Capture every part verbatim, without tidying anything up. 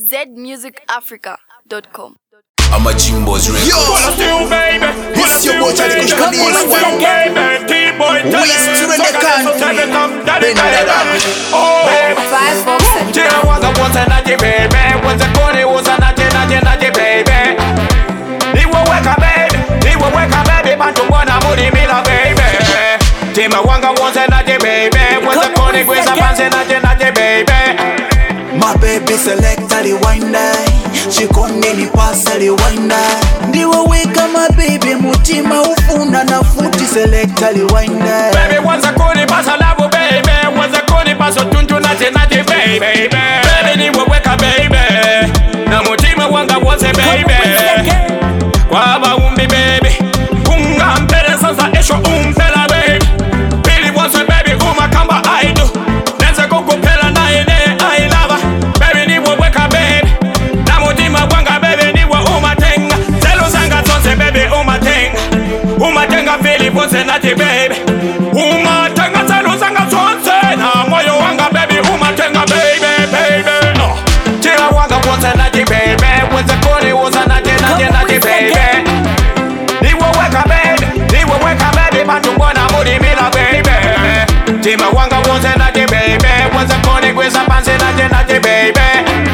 z music africa dot com. I'm a Jimbo's record. Yo, you, baby. It's your boy Charlie Kush for this one. Ways to the country. Bend that up. Oh, Five bucks and Tira wanga wonsa naje baby. Wonsa kone wonsa naje naje naje baby. Niwe weka baby. Niwe weka baby. Bantu mwana muri mila baby. Tima wanga wonsa naje baby. Wonsa kone kweza panse naje naje baby. My baby selecta the wine day. She kone ni pasa the wine day. Ndiwe weka my baby mutima ufuna na futi selecta the wine day. Baby wonsa kone pasa lavo baby. Wonsa kone pasa tuntu naje naje baby. Baby niwe weka baby. Na mutima wanga wonse baby. Kwa ba umbi baby. Unga mpele sansa esho umpela baby. Billy wonse baby uma kamba I do. Nenze koko pela na ene I lava. Baby niwe weka baby. Na mutima wanga baby niwe uma tenga. Zelo zanga tonse baby uma tenga. Uma tenga Billy wonse nati baby. Uma tenga zelo zanga tonse. Na moyo wanga baby uma tenga baby baby. No. Tira wanga wonse nati baby. Wonse kone wonse nati nati nati baby. Niwe weka baby. Niwe weka baby. Bantu mwana muri mila baby. Tima wanga wonse nati baby. Wonse kone kweza panse nati nati baby.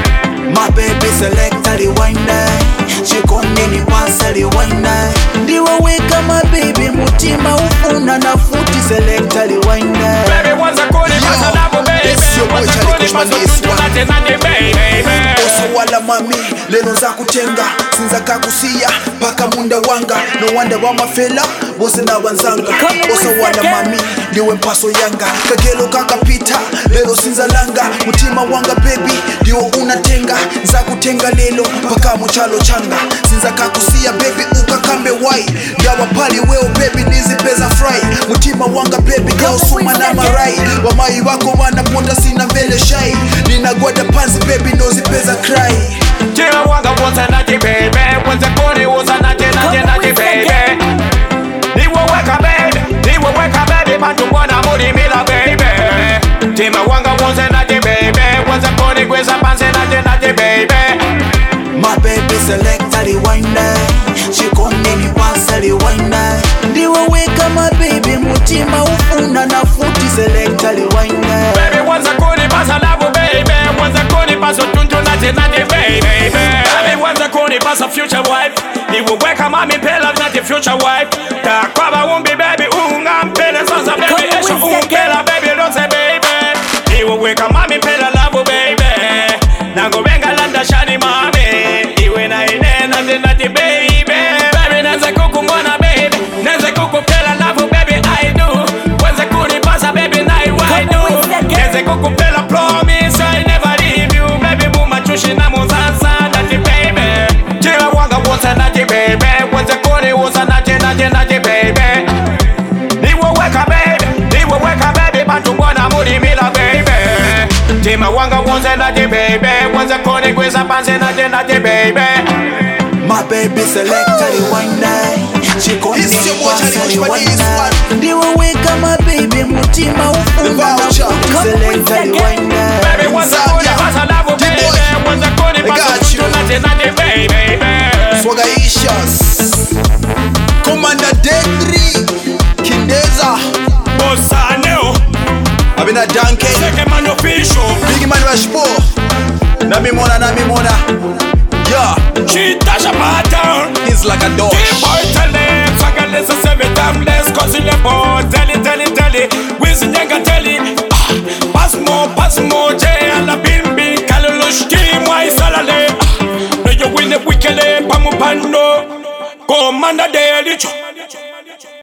My baby selecta the wine day. She kone ni pasa the wine day. Ndiwe weka my baby mutima ufuna na futi selecta the wine day. Baby wonse kone pasa lavo baby. It's your boy Wonse Charlie kone Kush man, pasa this tuntu one. nati nati baby. Oso wala mami, leno za kutenga sinza kakusia, paka munda wanga. No wonder wa mafela, bose na wanzanga. Oso wala mami, ndiwe mpaso yanga. Kagelo kakapita, lelo sinza langa. Mutima wanga baby, ndiwo unatenga. Nza kutenga lelo, paka muchalo changa. Sinza kakusia baby, ukakambe wai. Yawa pali weo baby, nizi peza fry. Mutima wanga baby, kao suma na marai. Wamai wako wanaponda sina mbele shai. Nina gwada panzi baby, nozi peza cry. Tira wanga wonse nati baby. Wonse kone wonse nati nati nati baby. Niwe weka baby. Niwe weka baby. Bantu mwana muri mila baby. Tima wanga wonse nati baby. Wonse kone kweza panse nati nati baby. My baby selecta the wine day. She kone ni pasa the wine day. Ndiwe weka my baby mutima ufuna na futi selecta the wine day. Baby wonse kone pasa lavo baby. Wonse kone pasa tuntu nati nati baby. Baby wonse kone pasa future wife. Niwe weka mami pela nati future wife. Takwaba umbi baby unga mpele sasa baby. Esho umpela baby don't say baby. Niwe weka mami pela lavo baby. Nango benga landa shani mami. Iwe na ine nati nati baby. Baby nanze kuku mwana baby. Nanze kuku pela lavo baby I do. Wonse kone pasa baby na I do. Nanze kuku pela promise I never leave you. Baby buma chushi na muzasa nati baby. Tira wanga wonse nati baby. Wonse kone wonse nati nati nati baby. Niwe weka baby. Niwe weka baby. Bantu mwana muri mila baby. Tima wanga wonse nati baby. Wonse kone kweza panse nati nati baby. My baby selecta the wine day. She kone ni pasa the wine day. Ndiwe weka my baby mutima ufuna na futi selecta the wine day. Baby wonse kone pasa lavo baby. Wonse kone pasa tuntu nati nati baby. Swagacious Commander Dendry Kindeza Bosaneo. Abina Danke Second man official. Big man Rashpo Nami mona nami mona Yeah Chita Shabata. He's like a dog Boy tell them, so I can listen seven times less. Cause in the boy, tell it, tell it, tell it. Wiz nyanga tell it. Ah, pass more, pass more. Jay ala bin bin. Kalulush team, why salale. Ah, no you win the weekend, pamu pando. Commander Daily.